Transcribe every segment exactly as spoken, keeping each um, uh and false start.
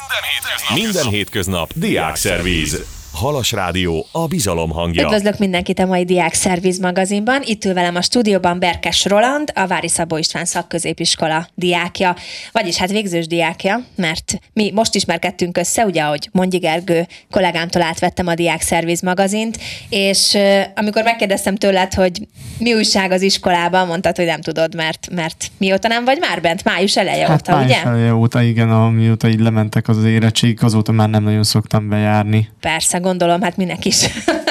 Minden hétköznap, Minden hétköznap Diákszervíz. Halas Rádió, a bizalom hangja. Üdvözlök mindenkit a mai Diákszervíz magazinban. Itt ül velem a stúdióban Berkes Roland, a Vári Szabó István szakközépiskola diákja, vagyis hát végzős diákja, mert mi most ismerkedtünk össze, ugye, ahogy Mondji Gergő kollégámtól átvettem a Diákszervíz magazint, és uh, amikor megkérdeztem tőled, hogy mi újság az iskolában, mondtad, hogy nem tudod, mert, mert mióta nem vagy már bent? Május eleje hát óta, május ugye? eleje óta, igen, amióta így lementek az érettségik, azóta már nem nagyon szoktam bejárni. Persze, gondolom, hát minek is.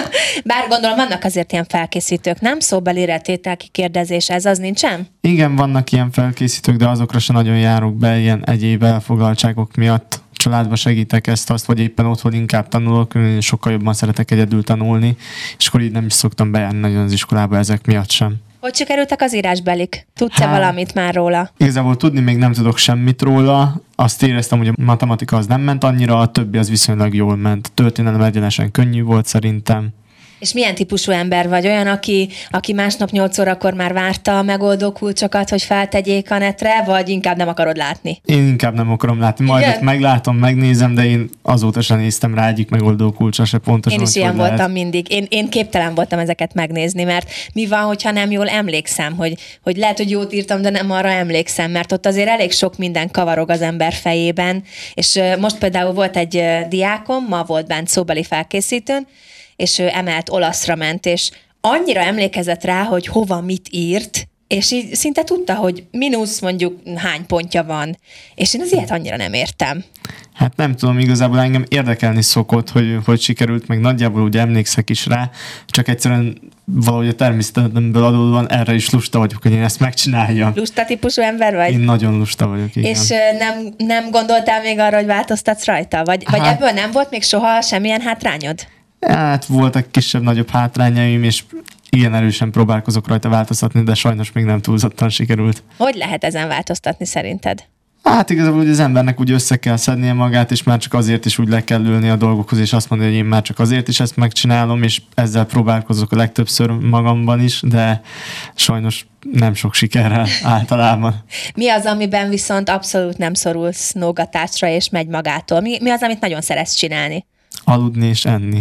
Bár gondolom, vannak azért ilyen felkészítők, nem? Szóbeli tétel kikérdezés, ez az nincsen? Igen, vannak ilyen felkészítők, de azokra se nagyon járok be, ilyen egyéb elfoglaltságok miatt. Családba segítek ezt, azt, vagy éppen otthon inkább tanulok, én sokkal jobban szeretek egyedül tanulni, és akkor így nem is szoktam bejárni nagyon az iskolába ezek miatt sem. Hogy sikerültek az írásbelik? Tudsz-e hát, valamit már róla? Igazából tudni még nem tudok semmit róla. Azt éreztem, hogy a matematika az nem ment annyira, a többi az viszonylag jól ment. Történelem egyenesen könnyű volt szerintem. És milyen típusú ember vagy? Olyan, aki, aki másnap nyolc órakor már várta a megoldó kulcsokat, hogy feltegyék a netre, vagy inkább nem akarod látni? Én inkább nem akarom látni. Majd ott meglátom, megnézem, de én azóta sem néztem rá egyik megoldó kulcsra se pontosan. Én is ilyen lehet. voltam mindig. Én, én képtelen voltam ezeket megnézni, mert mi van, hogyha nem jól emlékszem, hogy, hogy lehet, hogy jót írtam, de nem arra emlékszem, mert ott azért elég sok minden kavarog az ember fejében. És most például volt egy diákom, ma volt bent szóbeli felkészítőn, és ő emelt olaszra ment, és annyira emlékezett rá, hogy hova mit írt, és így szinte tudta, hogy mínusz mondjuk hány pontja van. És én az ilyet annyira nem értem. Hát nem tudom, igazából engem érdekelni szokott, hogy hogy sikerült, meg nagyjából úgy emlékszek is rá, csak egyszerűen valahogy a természetemből adódóan erre is lusta vagyok, hogy én ezt megcsináljam. Lusta típusú ember vagy? Én nagyon lusta vagyok, igen. És nem, nem gondoltál még arra, hogy változtatsz rajta? Vagy, vagy hát, ebből nem volt még soha semmilyen hátrányod? Hát voltak kisebb-nagyobb hátrányaim, és igen erősen próbálkozok rajta változtatni, de sajnos még nem túlzottan sikerült. Hogy lehet ezen változtatni szerinted? Hát igazából hogy az embernek úgy össze kell szednie magát, és már csak azért is úgy le kell ülni a dolgokhoz, és azt mondani, hogy én már csak azért is ezt megcsinálom, és ezzel próbálkozok a legtöbbször magamban is, de sajnos nem sok sikerrel általában. Mi az, amiben viszont abszolút nem szorulsz nógatásra, és megy magától? Mi, mi az, amit nagyon szeretsz csinálni? Aludni és enni.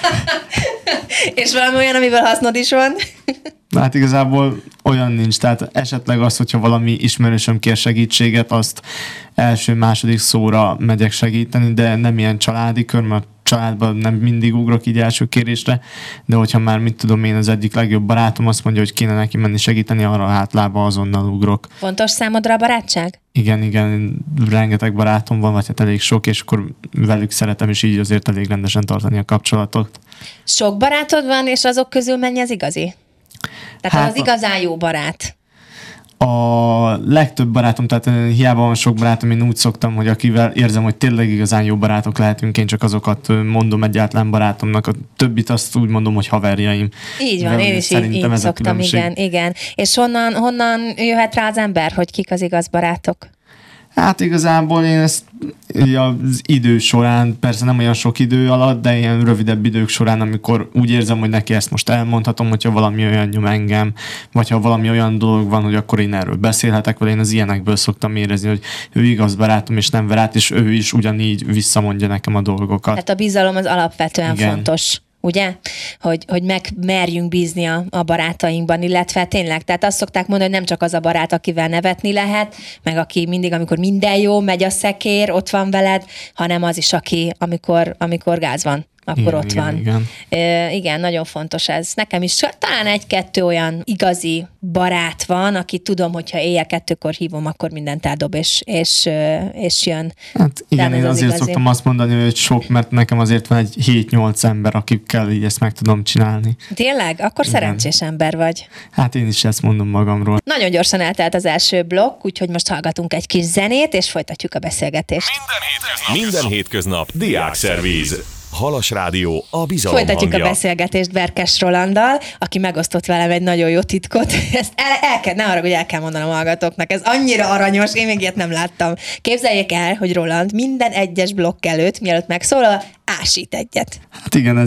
És valami olyan, amiből hasznod is van? Hát igazából olyan nincs, tehát esetleg az, hogyha valami ismerősöm kér segítséget, azt első-második szóra megyek segíteni, de nem ilyen családi kör, mert családban nem mindig ugrok így első kérésre, de hogyha már mit tudom én, az egyik legjobb barátom azt mondja, hogy kéne neki menni segíteni, arra hátlába azonnal ugrok. Fontos számodra a barátság? Igen, igen, rengeteg barátom van, vagy hát elég sok, és akkor velük szeretem, és így azért elég rendesen tartani a kapcsolatot. Sok barátod van, és azok közül mennyi az igazi? Tehát hát az igazán jó barát. A legtöbb barátom, tehát hiába van sok barátom, én úgy szoktam, hogy akivel érzem, hogy tényleg igazán jó barátok lehetünk, én csak azokat mondom egyáltalán barátomnak, a többit azt úgy mondom, hogy haverjaim. Így van, én is így, így szoktam, igen, igen. És honnan, honnan jöhet rá az ember, hogy kik az igaz barátok? Hát igazából én ezt az idő során, persze nem olyan sok idő alatt, de ilyen rövidebb idők során, amikor úgy érzem, hogy neki ezt most elmondhatom, hogyha valami olyan nyom engem, vagy ha valami olyan dolog van, hogy akkor én erről beszélhetek vele, én az ilyenekből szoktam érezni, hogy ő igaz barátom, és nem barát, és ő is ugyanígy visszamondja nekem a dolgokat. Tehát a bizalom az alapvetően igen. fontos. Ugye? Hogy, hogy megmerjünk bízni a, a barátainkban, illetve tényleg, tehát azt szokták mondani, hogy nem csak az a barát, akivel nevetni lehet, meg aki mindig, amikor minden jó, megy a szekér, ott van veled, hanem az is, aki, amikor, amikor gáz van, akkor igen, ott igen, van. Igen. E, igen, nagyon fontos ez. Nekem is talán egy-kettő olyan igazi barát van, aki tudom, hogyha éjjel kettőkor hívom, akkor mindent eldob, és, és, és jön. Hát igen, én az azért igazi. szoktam azt mondani, hogy sok, mert nekem azért van egy hét-nyolc ember, akikkel így ezt meg tudom csinálni. Tényleg? Akkor igen. Szerencsés ember vagy. Hát én is ezt mondom magamról. Nagyon gyorsan eltelt az első blokk, úgyhogy most hallgatunk egy kis zenét, és folytatjuk a beszélgetést. Minden hétköznap, Minden hétköznap Diákszervíz. Halas Rádió, a bizalom Folytatjuk hangja. a beszélgetést Berkes Rolanddal, aki megosztott velem egy nagyon jó titkot. Ezt el, el kell, ne arra, hogy el kell mondanom a hallgatóknak. Ez annyira aranyos, én még ilyet nem láttam. Képzeljék el, hogy Roland minden egyes blokk előtt, mielőtt megszólal, ásít egyet. Hát igen, ez ilyen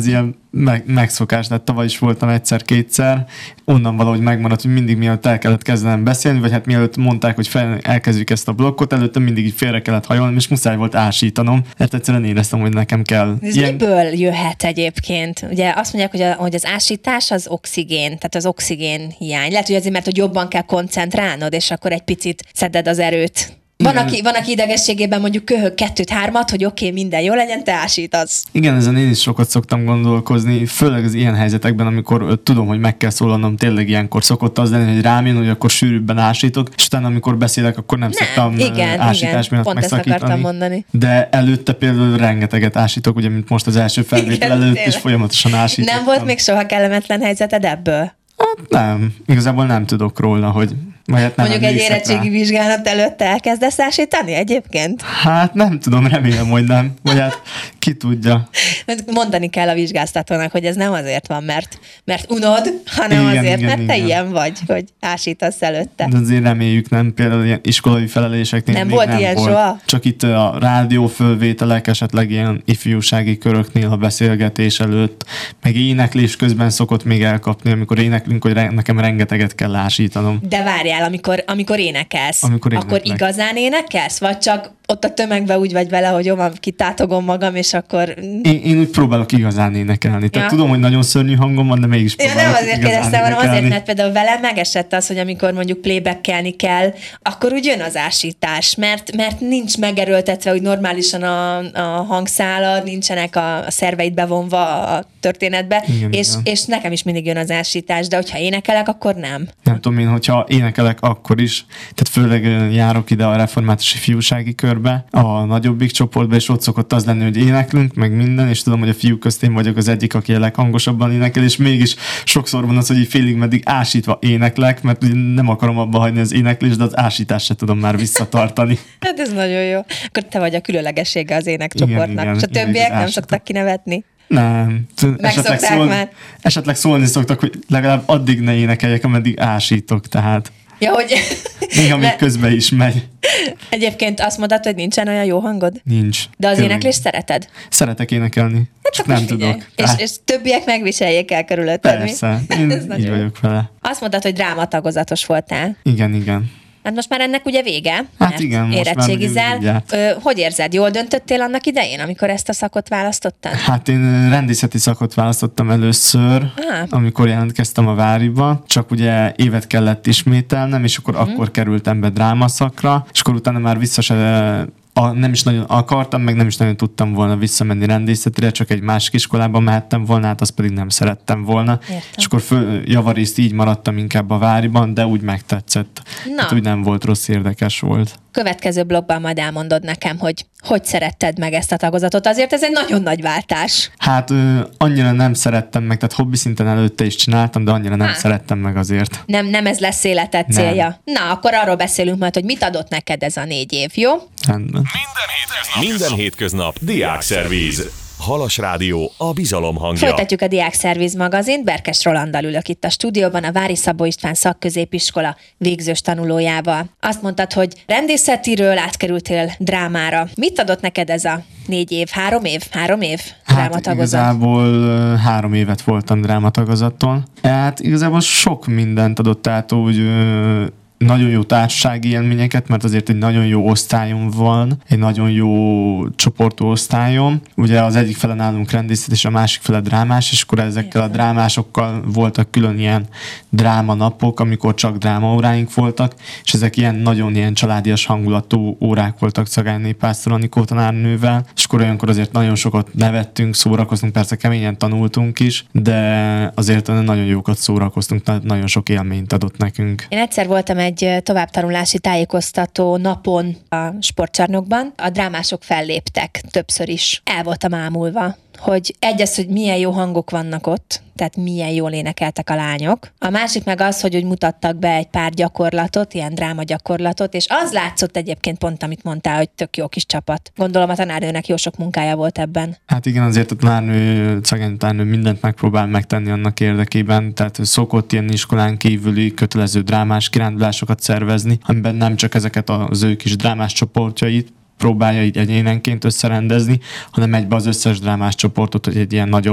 meg, megszokás, tehát tavaly is voltam egyszer-kétszer, onnan valahogy megmaradt, hogy mindig mielőtt el kellett kezdenem beszélni, vagy hát mielőtt mondták, hogy fel, elkezdjük ezt a blokkot, előtte mindig így félre kellett hajolnom, és muszáj volt ásítanom, mert egyszerűen éreztem, hogy nekem kell. Ez ilyen... miből jöhet egyébként? Ugye azt mondják, hogy, a, hogy az ásítás az oxigén, tehát az oxigén hiány. Lehet, hogy azért, mert hogy jobban kell koncentrálnod, és akkor egy picit szeded az erőt. Van aki, van, aki idegességében mondjuk köhög kettőt, hármat, hogy oké, okay, minden jó legyen, te ásítasz. Igen, ezen én is sokat szoktam gondolkozni, főleg az ilyen helyzetekben, amikor ö, tudom, hogy meg kell szólalnom, tényleg ilyenkor szokott az lenni, hogy rám jön, hogy akkor sűrűbben ásítok, és utána, amikor beszélek, akkor nem, nem szoktam igen, ásítás igen, miatt pont ezt akartam mondani. De előtte például rengeteget ásítok, ugye, mint most az első felvétel előtt, tényleg. És folyamatosan ásítottam. Nem volt még soha kellemetlen helyzeted ebből? Hát nem, igazából nem tudok róla, hogy hát nem mondjuk egy érettségi rá. Vizsgálat előtt elkezdesz ásítani egyébként? Hát nem tudom, remélem, hogy nem. Vagy hát ki tudja. Mondani kell a vizsgáztatónak, hogy ez nem azért van, mert, mert unod, hanem igen, azért, igen, mert igen. te ilyen vagy, hogy ásítasz előtte. De azért reméljük nem, például ilyen iskolai feleléseknél nem még volt nem ilyen volt. Soha? Csak itt a rádiófölvételek, esetleg ilyen ifjúsági köröknél a beszélgetés előtt, meg éneklés közben szokott még elkapni, amikor éneklünk, hogy nekem rengeteget kell ásítanom. De várjál, amikor, amikor énekelsz, amikor akkor igazán énekelsz? Vagy csak ott a tömegben úgy vagy vele, hogy jó, van, kitátogom magam, és akkor... Én, én úgy próbálok igazán énekelni. Tehát ja. tudom, hogy nagyon szörnyű hangom van, de mégis próbálok ja, nem azért kérdeztem, hanem azért, mert például vele megesett az, hogy amikor mondjuk playbackelni kell, akkor úgy jön az ásítás, mert, mert nincs megerőltetve, hogy normálisan a, a hangszálad, nincsenek a, a szerveid bevonva a történetbe, igen, és, igen. és nekem is mindig jön az ásítás, de hogyha énekelek, akkor nem. Nem tudom én, hogyha énekelek, akkor is. Tehát főleg járok ide a református ifjúsági körbe, a nagyobbik csoportba, és ott szokott az lenni, hogy éneklünk, meg minden, és tudom, hogy a fiúk közt én vagyok az egyik, aki a leghangosabban énekel, és mégis sokszor van az, hogy így félig meddig ásítva éneklek, mert nem akarom abba hagyni az éneklést, de az ásítást se tudom már visszatartani. Hát ez nagyon jó. Akkor te vagy a különlegessége az énekcsoportnak. Igen, igen, és a többiek nem szoktak kinevetni? Nem. Esetleg, szól, esetleg szólni szoktak, hogy legalább addig ne énekeljek, ameddig ásítok, tehát. Ja, hogy... Néha még közben is megy. Egyébként azt mondod, hogy nincsen olyan jó hangod? Nincs. De az éneklést szereted? Szeretek énekelni. Hát csak nem figyelj. tudok. És, és többiek megviseljék el körülötted, persze. Mi? Én így vagyok vele. Azt mondtad, hogy drámatagozatos voltál. Igen, igen. Hát most már ennek ugye vége, hát igen, érettségizel. Hogy érzed, jól döntöttél annak idején, amikor ezt a szakot választottad? Hát én rendészeti szakot választottam először, ah. amikor jelentkeztem a Váriba, csak ugye évet kellett ismételnem, és akkor mm. akkor kerültem be drámaszakra, és akkor utána már vissza se... A, nem is nagyon akartam, meg nem is nagyon tudtam volna visszamenni rendészetire, csak egy másik iskolába mehettem volna, hát azt pedig nem szerettem volna. Értem. És akkor föl, javarészt így maradtam inkább a Váriban, de úgy megtetszett. Hát úgy nem volt rossz, érdekes volt. Következő blogban majd elmondod nekem, hogy hogy szeretted meg ezt a tagozatot. Azért ez egy nagyon nagy váltás. Hát ö, annyira nem szerettem meg, tehát hobbi szinten előtte is csináltam, de annyira nem Há. szerettem meg azért. Nem, nem ez lesz életed célja. Nem. Na, akkor arról beszélünk majd, hogy mit adott neked ez a négy év, jó? Minden hétköznap, Minden hétköznap Diákszervíz. Halas Rádió, a bizalom hangja. Folytatjuk a Diákszervíz magazint. Berkes Rolanddal ülök itt a stúdióban, a Vári Szabó István szakközépiskola végzős tanulójával. Azt mondtad, hogy rendészetiről átkerültél drámára. Mit adott neked ez a négy év? Három év? Három év drámatagozat? Hát igazából három évet voltam drámatagozaton. Hát igazából sok mindent adott át úgy... nagyon jó társasági élményeket, mert azért egy nagyon jó osztályom van, egy nagyon jó csoportú osztályom. Ugye az egyik fele nálunk rendészet, és a másik fele drámás, és akkor ezekkel a drámásokkal voltak külön ilyen drámanapok, amikor csak drámaóráink voltak, és ezek ilyen nagyon ilyen családias hangulatú órák voltak Szagányi Pásztor Anikó tanárnővel, és akkor olyankor azért nagyon sokat nevettünk, szórakoztunk, persze keményen tanultunk is, de azért nagyon jókat szórakoztunk, nagyon sok élményt adott nekünk. Én egyszer voltam egy egy továbbtanulási tájékoztató napon a sportcsarnokban. A drámások felléptek többször is. El voltam ámulva, hogy egy az, hogy milyen jó hangok vannak ott, tehát milyen jól énekeltek a lányok. A másik meg az, hogy úgy mutattak be egy pár gyakorlatot, ilyen dráma gyakorlatot, és az látszott egyébként pont, amit mondtál, hogy tök jó kis csapat. Gondolom a tanárnőnek jó sok munkája volt ebben. Hát igen, azért a tanárnő, Szagányi tanárnő mindent megpróbál megtenni annak érdekében, tehát szokott ilyen iskolán kívüli kötelező drámás kirándulásokat szervezni, amiben nem csak ezeket az ő kis drámás csoportjait próbálja így egyénenként összerendezni, hanem egybe az összes drámás csoportot, hogy egy ilyen nagyobb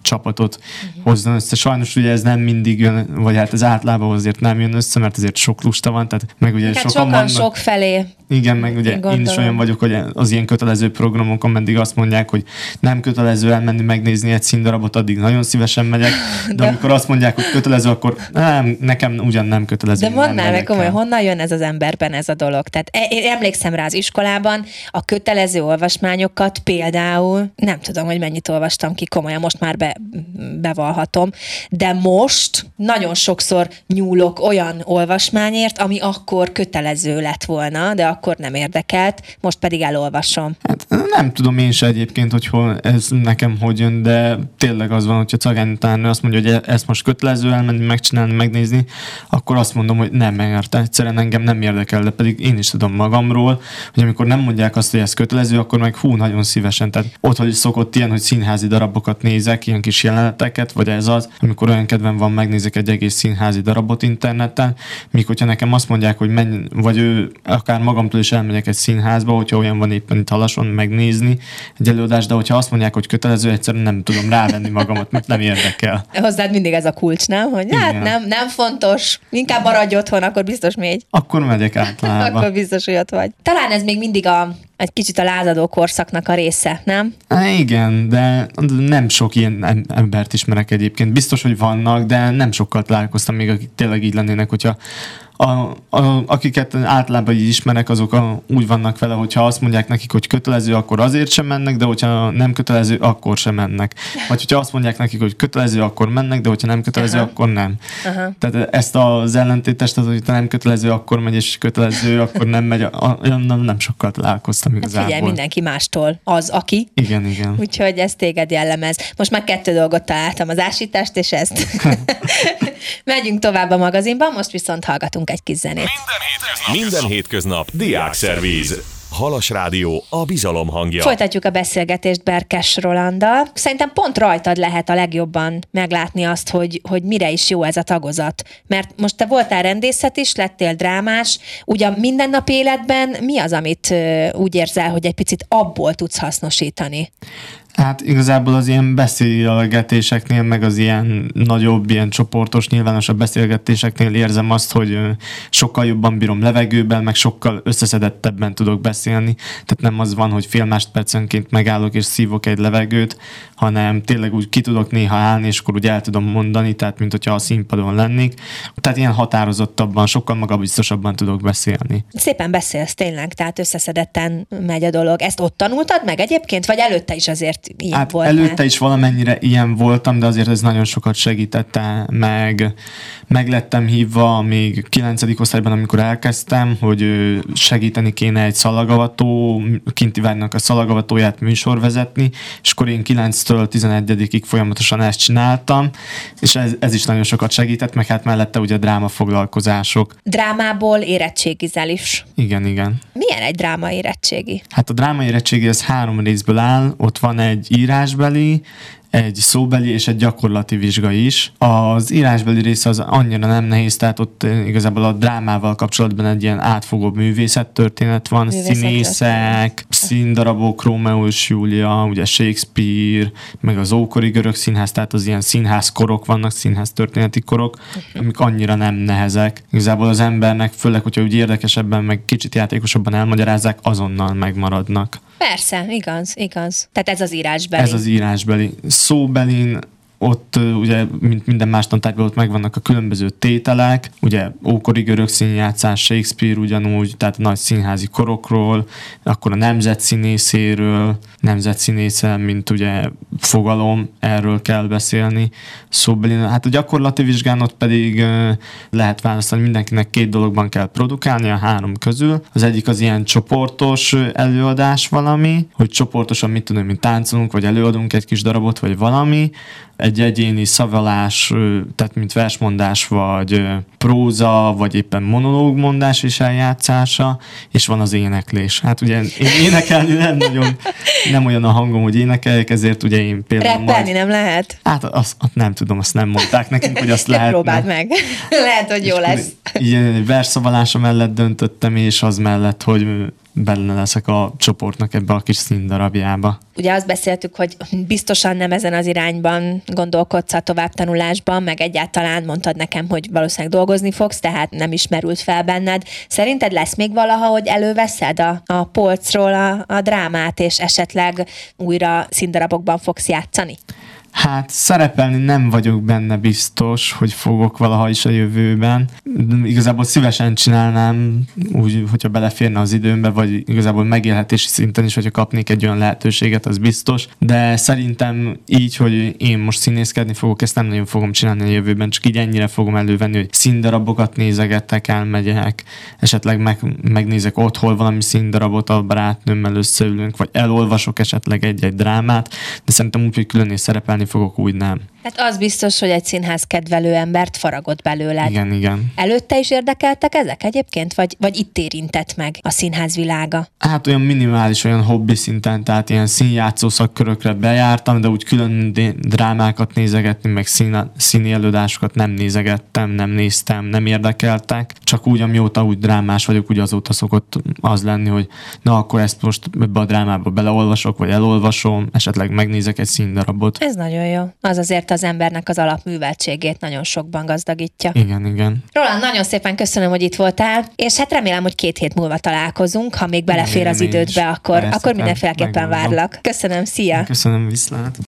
csapatot uh-huh. hozzon össze. Sajnos ugye ez nem mindig jön, vagy hát ez általában azért nem jön össze, mert azért sok lusta van, tehát meg ugye hát sokan, sokan vannak. sok felé. Igen, meg ugye Gondolom. én is olyan vagyok, hogy az ilyen kötelező programokon mindig azt mondják, hogy nem kötelező elmenni megnézni egy színdarabot, addig nagyon szívesen megyek, de, de amikor azt mondják, hogy kötelező, akkor nem, nekem ugyan nem kötelező. De mondd már meg komolyan, honnan jön ez az emberben ez a dolog? Tehát én emlékszem rá az iskolában, a kötelező olvasmányokat például, nem tudom, hogy mennyit olvastam ki, komolyan most már be, bevallhatom, de most nagyon sokszor nyúlok olyan olvasmányért, ami akkor kötelező lett volna, de akkor nem érdekelt, most pedig elolvasom. Hát nem tudom én se egyébként, hogy hol ez nekem hogy jön, de tényleg az van, hogyha Cagányi tanárnő azt mondja, hogy ezt most kötelező elmenni, megcsinálni, megnézni, akkor azt mondom, hogy nem, mert egyszerűen engem nem érdekel, de pedig én is tudom magamról, hogy amikor nem mondják azt, hogy ez kötelező, akkor meg hú, nagyon szívesen. Tehát otthon is szokott ilyen, hogy színházi darabokat nézek, ilyen kis jeleneteket, vagy ez az, amikor olyan kedvem van, megnézek egy egész színházi darabot interneten, míg hogyha nekem azt mondják, hogy menj, vagy ő akár magamtól is elmegyek egy színházba, hogyha olyan van éppen itt Halason megnézni egy előadást, de hogyha azt mondják, hogy kötelező, egyszerűen nem tudom rávenni magamat, mert nem érdekel. Hozzád mindig ez a kulcs, nem? Hogy igen. Hát nem, nem fontos, inkább maradj otthon, akkor biztos mégy. Akkor megyek általában. Akkor biztos, hogy ott vagy. Talán ez még mindig a egy kicsit a lázadó korszaknak a része, nem? Há, igen, de nem sok ilyen embert ismerek egyébként. Biztos, hogy vannak, de nem sokkal találkoztam még, akik tényleg így lennének, hogyha A, a, akiket általában így ismerek, azok a, úgy vannak vele, hogyha azt mondják nekik, hogy kötelező, akkor azért sem mennek, de hogyha nem kötelező, akkor sem mennek. Vagy hogyha azt mondják nekik, hogy kötelező, akkor mennek, de hogyha nem kötelező, Aha. akkor nem. Aha. Tehát ezt az ellentétest, az, hogy nem kötelező, akkor megy, és kötelező, akkor nem megy, olyan nem sokkal találkoztam igazából. Hát figyelj, mindenki mástól az, aki. Igen, igen. Úgyhogy ez téged jellemez. Most már kettő dolgot találtam, az ásítást és ezt. Megyünk tovább a magazinban, most viszont hallgatunk egy kis zenét. Minden hétköznap Diákszervíz. Halas Rádió, a bizalom hangja. Folytatjuk a beszélgetést Berkes Rolanddal. Szerintem pont rajtad lehet a legjobban meglátni azt, hogy, hogy mire is jó ez a tagozat. Mert most te voltál rendészet is, lettél drámás. Ugye a mindennapi életben mi az, amit úgy érzel, hogy egy picit abból tudsz hasznosítani? Hát igazából az ilyen beszélgetéseknél, meg az ilyen nagyobb, ilyen csoportos, nyilvánosabb beszélgetéseknél érzem azt, hogy sokkal jobban bírom levegőben, meg sokkal összeszedettebben tudok beszélni. Tehát nem az van, hogy fél másodpercenként megállok és szívok egy levegőt, hanem tényleg úgy ki tudok néha állni, és akkor úgy el tudom mondani, tehát mint hogyha a színpadon lennék. Tehát ilyen határozottabban, sokkal magabiztosabban tudok beszélni. Szépen beszélsz tényleg, tehát összeszedetten megy a dolog. Ezt ott tanultad meg egyébként, vagy előtte is azért ilyen hát voltál? Előtte is valamennyire ilyen voltam, de azért ez nagyon sokat segítette, meg meglettem hívva még kilencedik osztályban, amikor elkezdtem, hogy segíteni kéne egy szalagavató, kinti várnak a szalagavatóját műsorvezetni, és akkor én kilenctől tizenegyedikig folyamatosan ezt csináltam, és ez, ez is nagyon sokat segített, meg hát mellette ugye drámafoglalkozások. Drámából érettségizel is. Igen, igen. Milyen egy dráma érettségi? Hát a dráma érettségi az három részből áll, ott van egy írásbeli, egy szóbeli és egy gyakorlati vizsga is. Az írásbeli része az annyira nem nehéz, tehát ott igazából a drámával kapcsolatban egy ilyen átfogó művészettörténet van, színészek, színdarabok, Rómeó és Júlia, ugye Shakespeare, meg az ókori görög színház, tehát az ilyen színházkorok vannak, színháztörténeti korok, amik annyira nem nehezek. Igazából az embernek, főleg, hogyha úgy érdekesebben, meg kicsit játékosabban elmagyarázzák, azonnal megmaradnak. Persze, igaz, igaz. Tehát ez az írásbeli. Ez az írásbeli. Szóbelin ott ugye, mint minden más tantárgyban, ott megvannak a különböző tételek, ugye ókori görög színjátszás, Shakespeare ugyanúgy, tehát a nagy színházi korokról, akkor a nemzetszínészéről, nemzetszínésze, mint ugye fogalom, erről kell beszélni. Szóbelin, hát a gyakorlati vizsgán ott pedig lehet választani, mindenkinek két dologban kell produkálni, a három közül. Az egyik az ilyen csoportos előadás valami, hogy csoportosan mit tudom, mint táncolunk, vagy előadunk egy kis darabot, vagy valami. Egy egyéni szavalás, tehát mint versmondás, vagy próza, vagy éppen monológmondás és eljátszása, és van az éneklés. Hát ugye én énekelni nem nagyon, nem olyan a hangom, hogy énekeljek, ezért ugye én például... Rappelni majd, nem lehet? Hát azt, azt nem tudom, azt nem mondták nekünk, hogy azt lehet. Próbáld meg. Lehet, hogy jó lesz. Ilyen versszavalása mellett döntöttem, és az mellett, hogy benne leszek a csoportnak ebbe a kis színdarabjába. Ugye azt beszéltük, hogy biztosan nem ezen az irányban gondolkodsz a továbbtanulásban, meg egyáltalán mondtad nekem, hogy valószínűleg dolgozni fogsz, tehát nem ismerült fel benned. Szerinted lesz még valaha, hogy előveszed a, a polcról a, a drámát, és esetleg újra színdarabokban fogsz játszani? Hát szerepelni nem vagyok benne biztos, hogy fogok valaha is a jövőben. Igazából szívesen csinálnám úgy, hogyha beleférne az időmbe, vagy igazából megélhetési szinten is, hogyha kapnék egy olyan lehetőséget, az biztos. De szerintem így, hogy én most színészkedni fogok, ezt nem nagyon fogom csinálni a jövőben, csak így ennyire fogom elővenni, hogy színdarabokat nézegettek, elmegyek, esetleg meg, megnézek otthon valami színdarabot, a barátnőmmel összeülünk, vagy elolvasok esetleg egy-egy drámát, de szerintem úgy, hogy külön is szerepelni fogok, úgy nem. Hát az biztos, hogy egy színház kedvelő embert faragott belőled. Igen, igen. Előtte is érdekeltek ezek egyébként, vagy, vagy itt érintett meg a színház világa? Hát olyan minimális, olyan hobbi szinten, tehát ilyen színjátszó szakkörökre bejártam, de úgy külön drámákat nézegetni, meg szín, színi előadásokat nem nézegettem, nem néztem, nem érdekeltek. Csak úgy, amióta úgy drámás vagyok, úgy azóta szokott az lenni, hogy na akkor ezt most ebbe a drámába beleolvasok, vagy elolvasom, esetleg megnézek egy színdarabot. Ez nagyon jó. Az azért az embernek az alapműveltségét nagyon sokban gazdagítja. Igen, igen. Roland, nagyon szépen köszönöm, hogy itt voltál, és hát remélem, hogy két hét múlva találkozunk, ha még belefér az idődbe, akkor, akkor mindenféleképpen várlak. Köszönöm, szia! Köszönöm, viszlát!